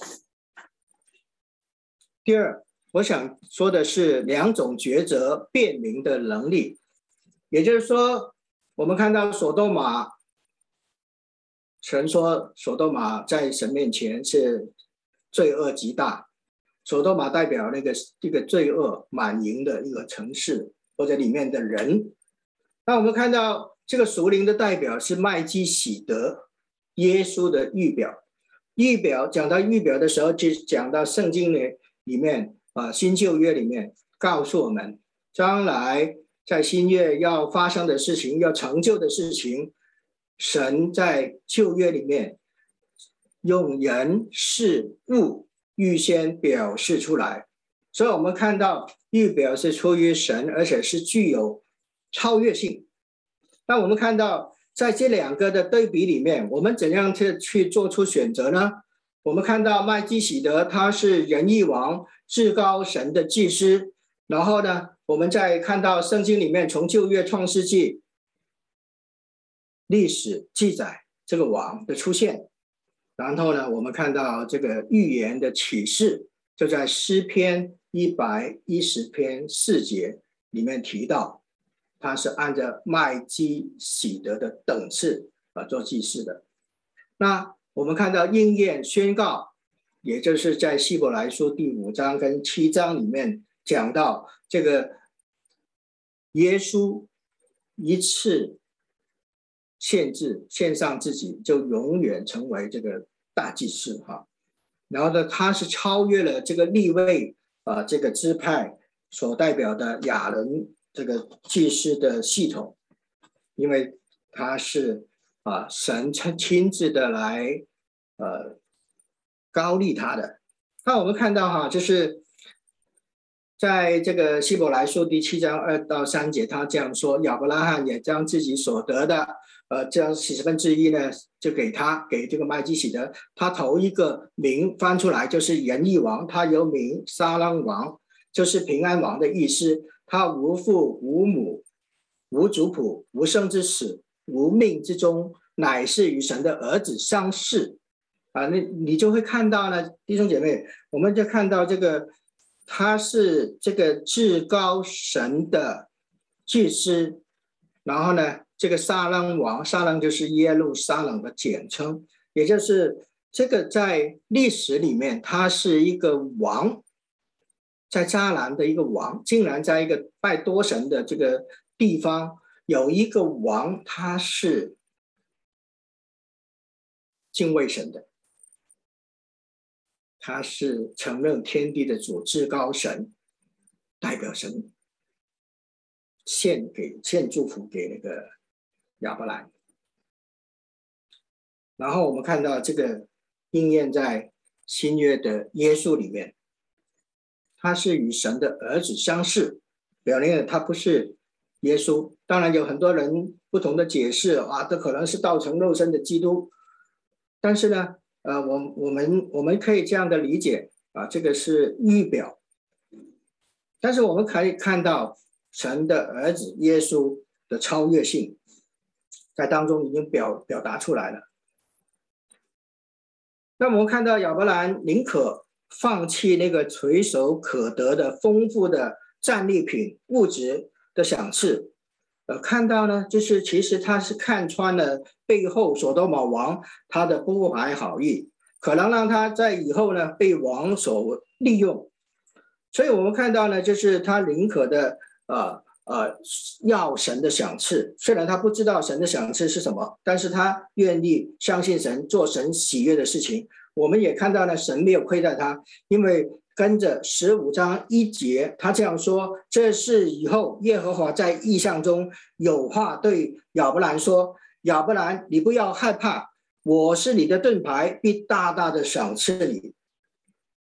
第二，我想说的是两种抉择辨明的能力，也就是说，我们看到所多玛，神说所多玛在神面前是罪恶极大，所多玛代表那个这个罪恶满盈的一个城市或者里面的人。那我们看到这个属灵的代表是麦基洗德，耶稣的预表。预表讲到预表的时候，就讲到圣经里面啊，新旧约里面告诉我们，将来在新约要发生的事情，要成就的事情，神在旧约里面用人事物预先表示出来，所以我们看到预表是出于神，而且是具有超越性。那我们看到在这两个的对比里面，我们怎样去去做出选择呢？我们看到麦基洗德他是仁义王，至高神的祭司。然后呢，我们再看到圣经里面从旧约创世纪历史记载这个王的出现。然后呢，我们看到这个预言的启示，就在诗篇一百一十篇四节里面提到，他是按照麦基洗德的等次啊做祭司的。那我们看到应验宣告，也就是在希伯来书第五章跟七章里面讲到，这个耶稣一次献制献上自己，就永远成为这个大祭司哈。然后呢，他是超越了这个利未啊这个支派所代表的亚伦这个祭司的系统，因为他是啊神亲自的来呃高立他的。那我们看到哈，就是在这个希伯来书第七章二到三节，他这样说：亚伯拉罕也将自己所得的，呃，将十分之一呢，就给他，给这个麦基洗德。他头一个名翻出来就是仁义王，他有名撒冷王，就是平安王的意思。他无父无母，无族谱，无生之始，无命之终，乃是与神的儿子相似。啊，你你就会看到呢，弟兄姐妹，我们就看到这个。他是这个至高神的祭司，然后呢，这个撒冷王，撒冷就是耶路撒冷的简称，也就是这个在历史里面，他是一个王，在迦南的一个王，竟然在一个拜多神的这个地方有一个王，他是敬畏神的。他是承认天地的主，至高神，代表神献给献祝福给那个亚伯兰。然后我们看到这个应验在新约的耶稣里面，他是与神的儿子相似，表明了他不是耶稣。当然有很多人不同的解释啊，这可能是道成肉身的基督，但是呢。呃，我我们我们可以这样的理解啊，这个是预表，但是我们可以看到神的儿子耶稣的超越性，在当中已经表表达出来了。那我们看到亚伯兰宁可放弃那个垂手可得的丰富的战利品物质的赏赐，呃，看到呢，就是其实他是看穿了背后所多玛王他的不怀好意，可能让他在以后呢被王所利用，所以我们看到呢，就是他宁可的呃呃要神的赏赐，虽然他不知道神的赏赐是什么，但是他愿意相信神，做神喜悦的事情。我们也看到呢，神没有亏待他，因为跟着十五章一节，他这样说：这是以后耶和华在异象中有话对亚伯兰说，亚伯兰，你不要害怕，我是你的盾牌，必大大的赏赐你。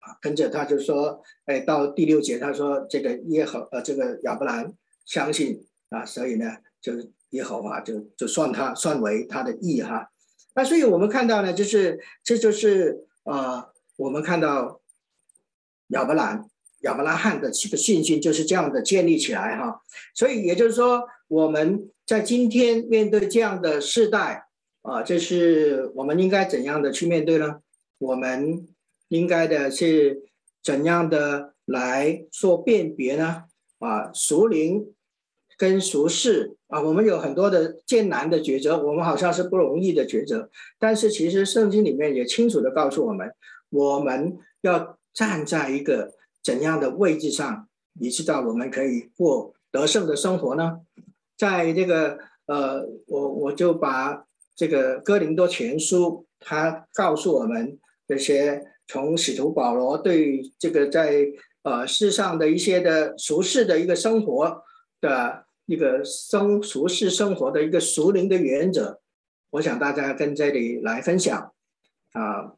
啊，跟着他就说，哎，到第六节他说这个耶和呃这个亚伯兰相信啊，所以呢就耶和华就就算他算为他的义哈。那所以我们看到呢，就是这就是呃我们看到亚伯兰亚伯拉罕的这个信心就是这样的建立起来哈。所以也就是说，我们在今天面对这样的世代啊，这是我们应该怎样的去面对呢？我们应该的是怎样的来做辨别呢？啊，属灵跟属世啊，我们有很多的艰难的抉择，我们好像是不容易的抉择。但是其实圣经里面也清楚的告诉我们，我们要站在一个怎样的位置上，你知道我们可以过得胜的生活呢？在这个呃，我我就把这个哥林多前书，他告诉我们这些从使徒保罗对这个在呃世上的一些的俗世的一个生活的一个生俗世生活的一个属灵的原则，我想大家跟这里来分享啊。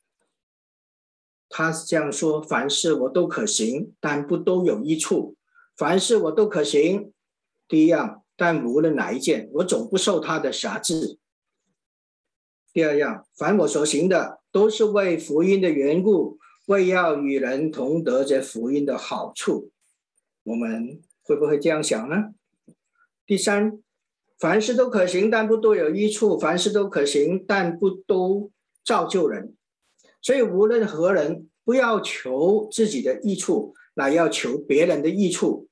他是这样说：凡事我都可行，但不都有益处；凡事我都可行，第一样，但无论哪一件，我总不受他的辖制。第二样，凡我所行的，都是为福音的缘故，为要与人同得这福音的好处。我们会不会这样想呢？第三，凡事都可行，但不都有益处；凡事都可行，但不都造就人。所以无论何人，不要求自己的益处，乃要求别人的益处。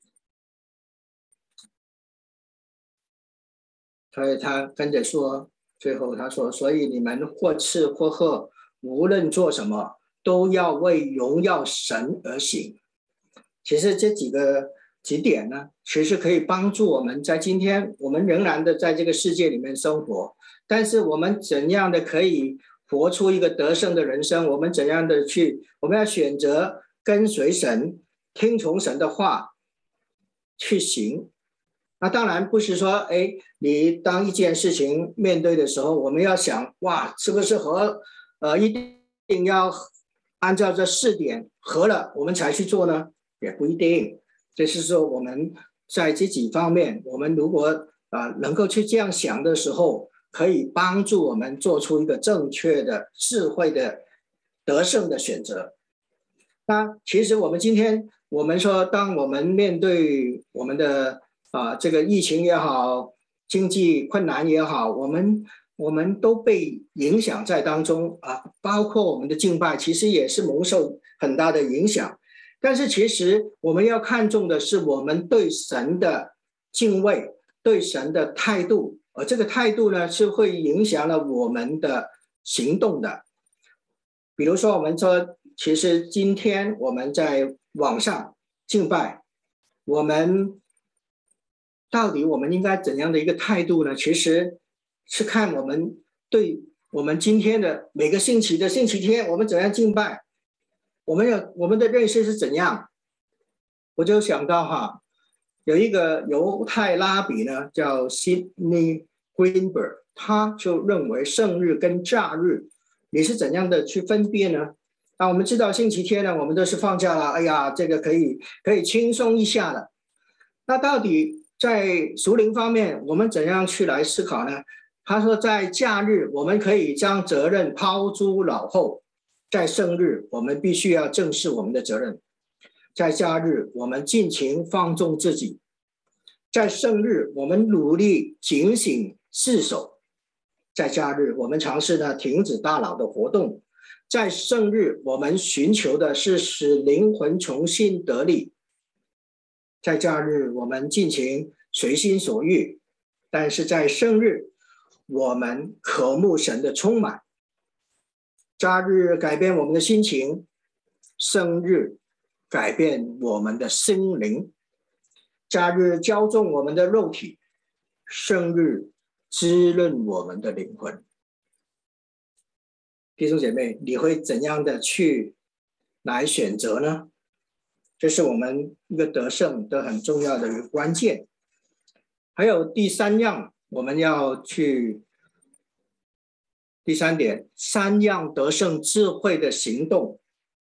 所以他跟着说，最后他说，所以你们或吃或喝，无论做什么，都要为荣耀神而行。其实这几个几点呢，其实可以帮助我们在今天我们仍然的在这个世界里面生活，但是我们怎样的可以活出一个得胜的人生，我们怎样的去，我们要选择跟随神，听从神的话去行。那当然不是说，哎，你当一件事情面对的时候，我们要想，哇，是不是和呃一定要按照这四点合了，我们才去做呢？也不一定。就是说，我们在这几方面，我们如果啊、呃、能够去这样想的时候，可以帮助我们做出一个正确的、智慧的、得胜的选择。那其实我们今天，我们说，当我们面对我们的啊这个疫情也好，经济困难也好，我们我们都被影响在当中啊，包括我们的敬拜，其实也是蒙受很大的影响。但是其实我们要看重的是我们对神的敬畏，对神的态度，而这个态度呢，是会影响了我们的行动的。比如说，我们说，其实今天我们在网上敬拜，我们到底我们应该怎样的一个态度呢？其实是看我们对我们今天的每个星期的星期天，我们怎样敬拜。我们有我们的认识是怎样？我就想到哈，有一个犹太拉比呢，叫 Sidney Greenberg， 他就认为圣日跟假日，你是怎样的去分辨呢？那我们知道星期天呢，我们都是放假了，哎呀，这个可以可以轻松一下了。那到底在属灵方面，我们怎样去来思考呢？他说，在假日我们可以将责任抛诸脑后。在圣日，我们必须要正视我们的责任；在假日，我们尽情放纵自己；在圣日，我们努力警醒自守；在假日，我们尝试呢停止大脑的活动；在圣日，我们寻求的是使灵魂重新得力；在假日，我们尽情随心所欲；但是在圣日，我们渴慕神的充满。假日改变我们的心情，圣日改变我们的心灵。假日骄纵我们的肉体，圣日滋润我们的灵魂。弟兄姐妹，你会怎样的去来选择呢？这是我们一个得胜的很重要的一个关键。还有第三样，我们要去第三点，三样得胜智慧的行动。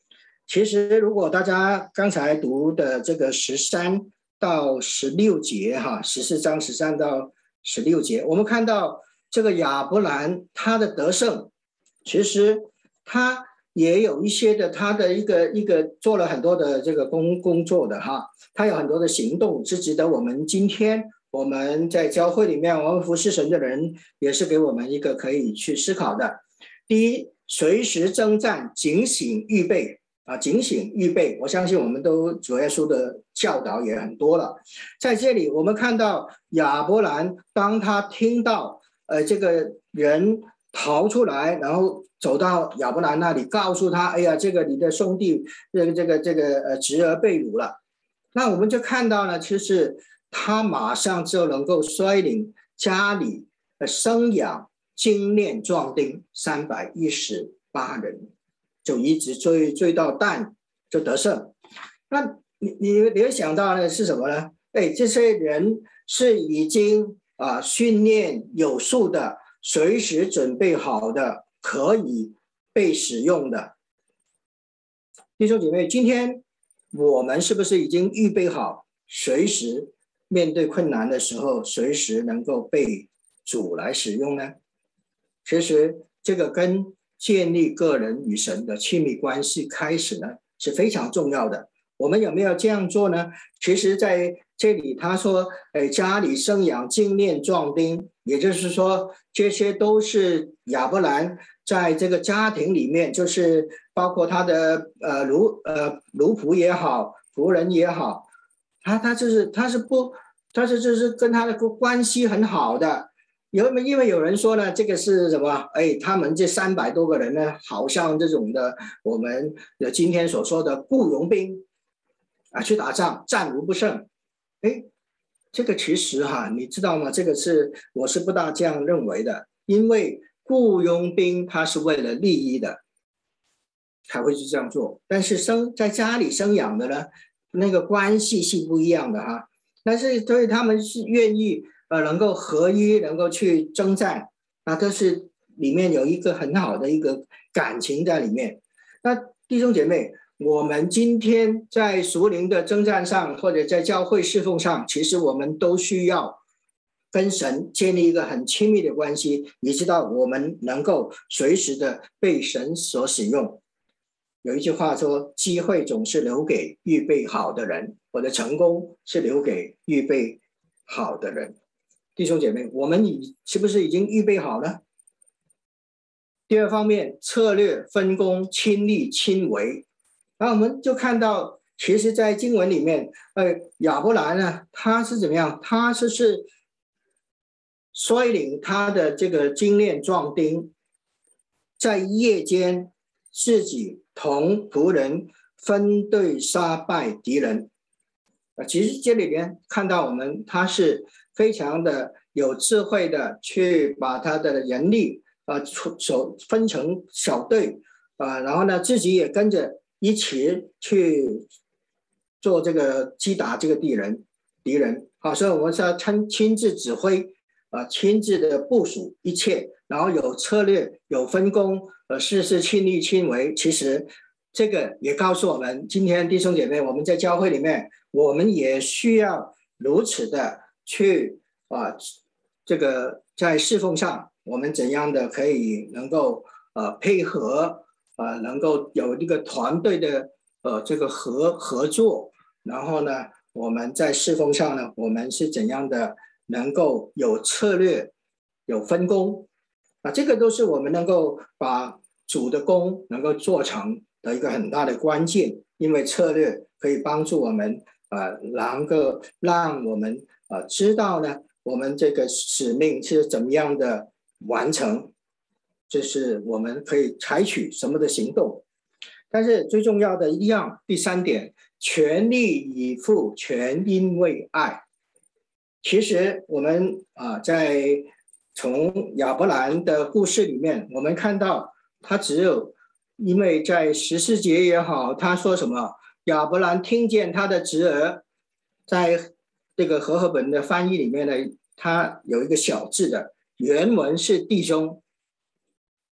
其实如果大家刚才读的这个十三到十六节哈，十四章十三到十六节，我们看到这个亚伯兰他的得胜，其实他也有一些的他的一个一个做了很多的这个工工作的哈，他有很多的行动是值得我们今天我们在教会里面我们服侍神的人也是给我们一个可以去思考的。第一，随时征战，警醒预备啊，警醒预备，我相信我们都主耶稣的教导也很多了。在这里我们看到亚伯兰当他听到呃这个人逃出来，然后走到亚伯兰那里，告诉他：“哎呀，这个你的兄弟，这个这个这个呃侄儿被掳了。”那我们就看到呢，其实他马上就能够率领家里的生养精炼壮丁三百一十八人，就一直追追到但就得胜。那你你你会想到的是什么呢？哎，这些人是已经啊训练有素的，随时准备好的，可以被使用的。弟兄姐妹，今天我们是不是已经预备好，随时面对困难的时候，随时能够被主来使用呢？其实这个跟建立个人与神的亲密关系开始呢是非常重要的。我们有没有这样做呢？其实在这里他说，哎，家里生养精炼壮丁，也就是说这些都是亚伯兰在这个家庭里面，就是包括他的呃奴呃奴仆也好，仆人也好，他他就是他是不他是就是跟他的关系很好的。有因为有人说呢，这个是什么？哎，他们这三百多个人呢，好像这种的我们今天所说的雇佣兵啊，去打仗战无不胜。哎，这个其实哈，你知道吗？这个是我是不大这样认为的，因为雇佣兵他是为了利益的才会去这样做，但是生在家里生养的呢，那个关系是不一样的哈。但是所以他们是愿意。呃，能够合一，能够去征战，啊，这是里面有一个很好的一个感情在里面。那弟兄姐妹，我们今天在属灵的征战上，或者在教会侍奉上，其实我们都需要跟神建立一个很亲密的关系，以知道我们能够随时的被神所使用。有一句话说，机会总是留给预备好的人，或者成功是留给预备好的人。弟兄姐妹，我们已是不是已经预备好了？第二方面，策略分工，亲力亲为。然后我们就看到，其实在经文里面，呃，亚伯兰呢，他是怎么样？他是是率领他的这个精炼壮丁，在夜间自己同仆人分队杀败敌人。啊，其实这里面看到我们他是非常的有智慧的去把他的人力啊手分成小队啊，然后呢自己也跟着一起去做这个击打这个敌人敌人。好，所以我们是要亲亲自指挥啊，亲自的部署一切，然后有策略有分工，呃，事事亲力亲为。其实这个也告诉我们，今天弟兄姐妹，我们在教会里面，我们也需要如此的去啊，这个在侍奉上，我们怎样的可以能够呃配合啊、呃，能够有一个团队的呃这个合合作，然后呢，我们在侍奉上呢，我们是怎样的能够有策略、有分工啊，这个都是我们能够把主的工能够做成的一个很大的关键，因为策略可以帮助我们啊、呃，能够让我们啊、呃、知道呢，我们这个使命是怎么样的完成，就是我们可以采取什么的行动。但是最重要的一样，第三点，全力以赴，全因为爱。其实我们啊、呃，在从亚伯兰的故事里面，我们看到他只有因为在十四节也好，他说什么？亚伯兰听见他的侄儿，在这个和合本的翻译里面呢，他有一个小字的原文是弟兄，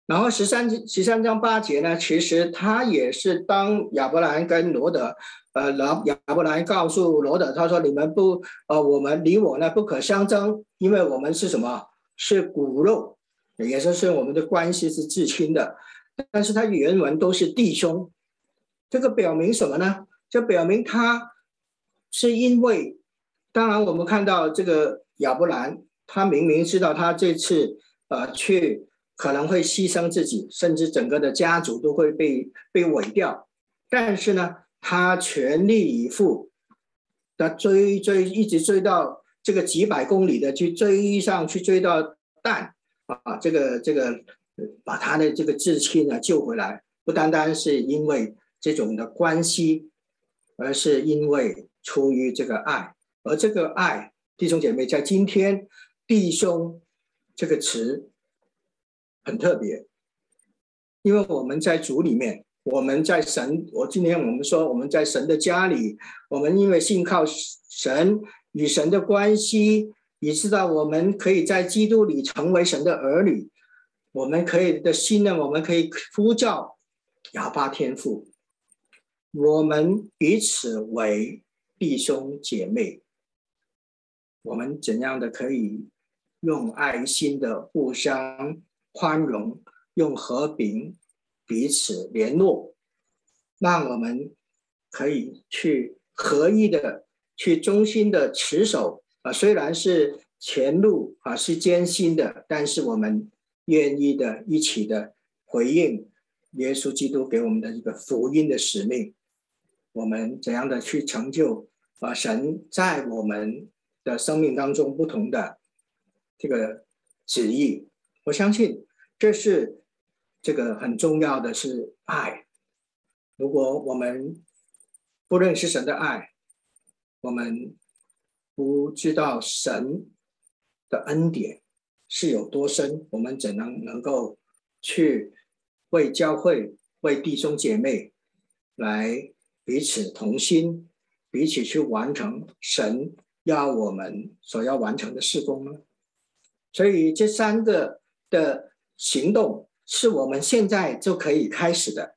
然后十三十三章八节呢，其实他也是当亚伯兰跟罗德，呃，亚伯兰告诉罗德，他说你们不，呃，我们你我呢不可相争，因为我们是什么？是骨肉，也就是我们的关系是至亲的。但是他原文都是弟兄，这个表明什么呢？就表明他是因为，当然我们看到这个亚伯兰，他明明知道他这次呃去可能会牺牲自己，甚至整个的家族都会被被毁掉，但是呢，他全力以赴的追追，一直追到这个几百公里的去追上去，追到但啊，这个这个把他的这个至亲呢救回来，不单单是因为这种的关系，而是因为出于这个爱，而这个爱，弟兄姐妹，在今天弟兄这个词很特别，因为我们在主里面，我们在神，我今天我们说我们在神的家里，我们因为信靠神与神的关系，也知道我们可以在基督里成为神的儿女，我们可以的信任，我们可以呼叫亚爸天父，我们彼此为弟兄姐妹，我们怎样的可以用爱心的互相宽容，用和平彼此联络，让我们可以去合一的去忠心的持守啊，虽然是前路啊是艰辛的，但是我们愿意的一起的回应耶稣基督给我们的一个福音的使命，我们怎样的去成就啊神在我们的生命当中不同的这个旨意，我相信这是这个很重要的是爱。如果我们不认识神的爱，我们不知道神的恩典是有多深，我们怎能能够去为教会、为弟兄姐妹来彼此同心，彼此去完成神要我们所要完成的事工呢？所以这三个的行动是我们现在就可以开始的。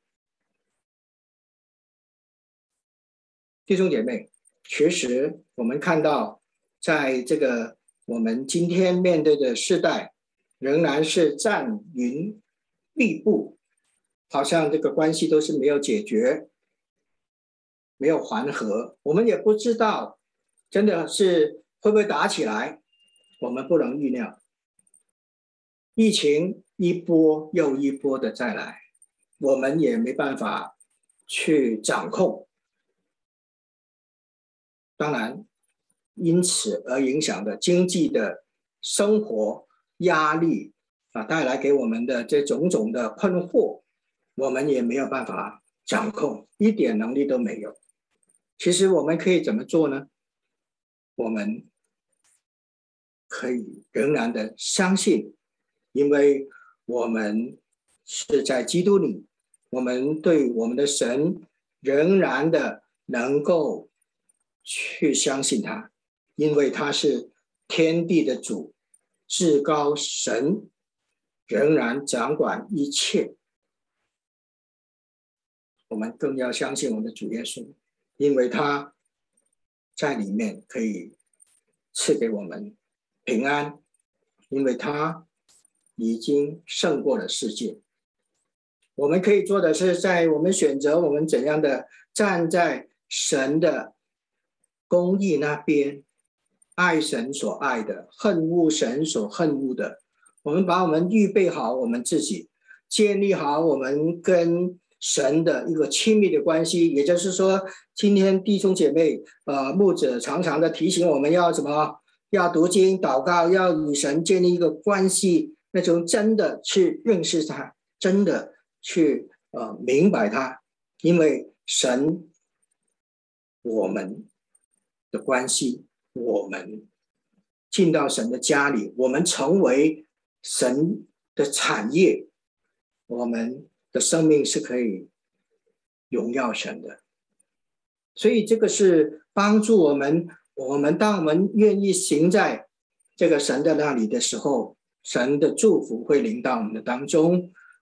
弟兄姐妹，其实我们看到在这个我们今天面对的世代仍然是战云密布，好像这个关系都是没有解决，没有缓和，我们也不知道真的是会不会打起来，我们不能预料。疫情一波又一波的再来，我们也没办法去掌控，当然因此而影响的经济的生活压力啊，带来给我们的这种种的困惑，我们也没有办法掌控，一点能力都没有。其实我们可以怎么做呢？我们可以仍然的相信，因为我们是在基督里，我们对我们的神仍然的能够去相信他，因为他是天地的主，至高神，仍然掌管一切。我们更要相信我们的主耶稣，因为他在里面可以赐给我们平安，因为他已经胜过了世界。我们可以做的是，在我们选择我们怎样的站在神的公义那边，爱神所爱的，恨恶神所恨恶的，我们把我们预备好我们自己，建立好我们跟神的一个亲密的关系。也就是说，今天弟兄姐妹呃，牧者常常的提醒我们要什么，要读经祷告，要与神建立一个关系，那种真的去认识他，真的去呃明白他，因为神我们的关系，我们进到神的家里，我们成为神的产业，我们的生命是可以荣耀神的。所以这个是帮助我们，我们当我们愿意行在这个神的那里的时候，神的祝福会临到我们的当中，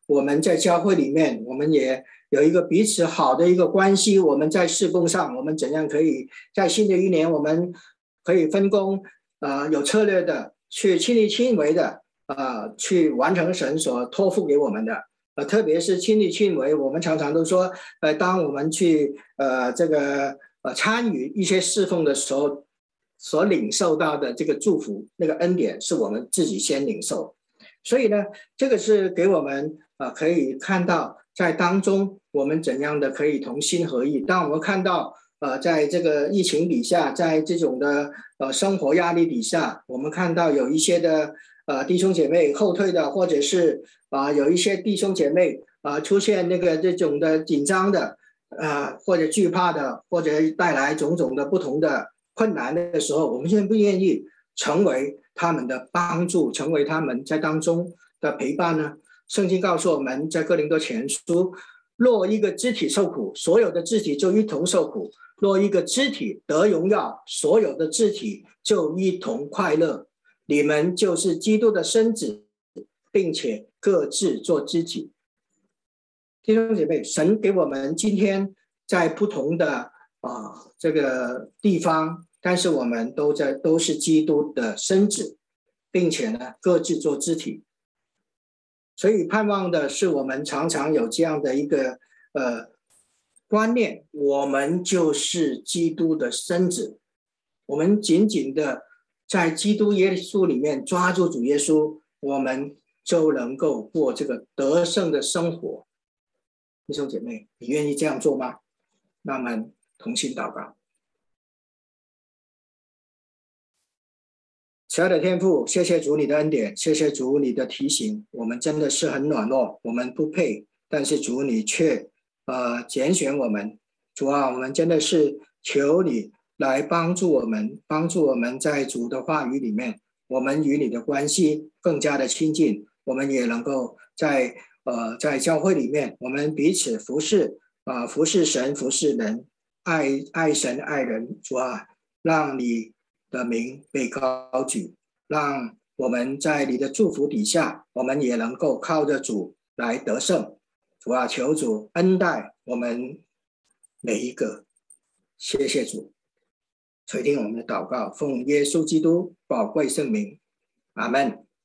我们在教会里面，我们也有一个彼此好的一个关系。我们在事工上，我们怎样可以在新的一年，我们可以分工，呃，有策略的去亲力亲为的，呃，去完成神所托付给我们的。呃，特别是亲力亲为，我们常常都说，呃，当我们去呃这个呃参与一些侍奉的时候，所领受到的这个祝福，那个恩典是我们自己先领受。所以呢，这个是给我们呃可以看到在当中我们怎样的可以同心合意。当我们看到呃在这个疫情底下，在这种的呃生活压力底下，我们看到有一些的呃弟兄姐妹后退的，或者是啊、呃、有一些弟兄姐妹啊、呃、出现那个这种的紧张的啊、呃、或者惧怕的，或者带来种种的不同的困难的时候，我们愿不愿意成为他们的帮助，成为他们在当中的陪伴呢？圣经告诉我们，在哥林多前书，若一个肢体受苦，所有的肢体就一同受苦；若一个肢体得荣耀，所有的肢体就一同快乐。你们就是基督的身子，并且各自做肢体。弟兄姐妹，神给我们今天在不同的啊这个地方，但是我们都在都是基督的身子，并且呢各自做肢体。所以盼望的是我们常常有这样的一个呃观念，我们就是基督的身子，我们紧紧的在基督耶稣里面抓住主耶稣，我们就能够过这个得胜的生活。弟兄姐妹，你愿意这样做吗？那我们同心祷告。慈爱的天父，谢谢主你的恩典，谢谢主你的提醒，我们真的是很软弱，我们不配，但是主你却呃拣选我们。主啊，我们真的是求你来帮助我们，帮助我们在主的话语里面，我们与你的关系更加的亲近，我们也能够在呃在教会里面，我们彼此服侍啊、呃，服侍神，服侍人，爱爱神爱人。主啊，让你的名被高举，让我们在你的祝福底下，我们也能够靠着主来得胜。主啊，求主恩待我们每一个，谢谢主，垂听我们的祷告，奉耶稣基督宝贵圣名，阿们。